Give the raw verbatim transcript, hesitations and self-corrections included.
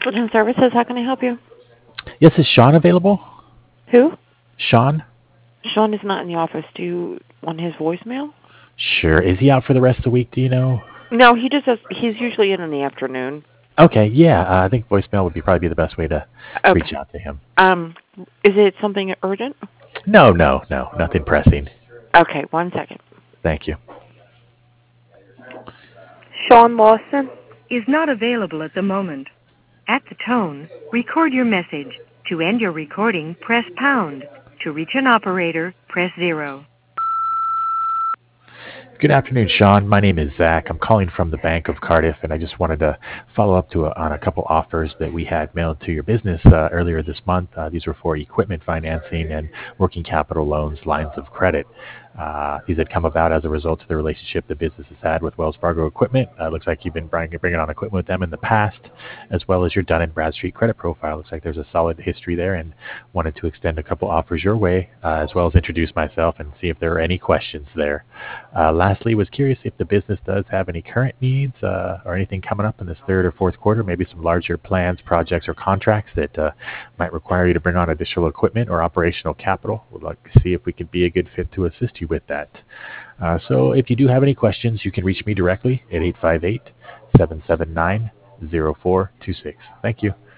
Fulton Services, how can I help you? Yes, is Sean available? Who? Sean? Sean is not in the office. Do you want his voicemail? Sure. Is he out for the rest of the week? Do you know? No, he just does, he's usually in in the afternoon. Okay, yeah. Uh, I think voicemail would be probably be the best way to reach Okay. out to him. Um, is it something urgent? No, no, no. Nothing pressing. Okay, one second. Thank you. Sean Lawson? Is not available at the moment. At the tone, record your message. To end your recording, press pound. To reach an operator, press zero. Good afternoon, Sean. My name is Zach. I'm calling from the Bank of Cardiff, and I just wanted to follow up to a, on a couple offers that we had mailed to your business uh, earlier this month. Uh, these were for equipment financing and working capital loans, lines of credit. Uh, these had come about as a result of the relationship the business has had with Wells Fargo Equipment. Uh, looks like you've been bringing, bringing on equipment with them in the past, as well as your Dun and Bradstreet credit profile. Looks like there's a solid history there, and wanted to extend a couple offers your way, uh, as well as introduce myself and see if there are any questions there. Uh, lastly, was curious if the business does have any current needs uh, or anything coming up in this third or fourth quarter, maybe some larger plans, projects, or contracts that uh, might require you to bring on additional equipment or operational capital. We'd like to see if we could be a good fit to assist you with that. Uh, so if you do have any questions, you can reach me directly at eight five eight, seven seven nine, zero four two six. Thank you.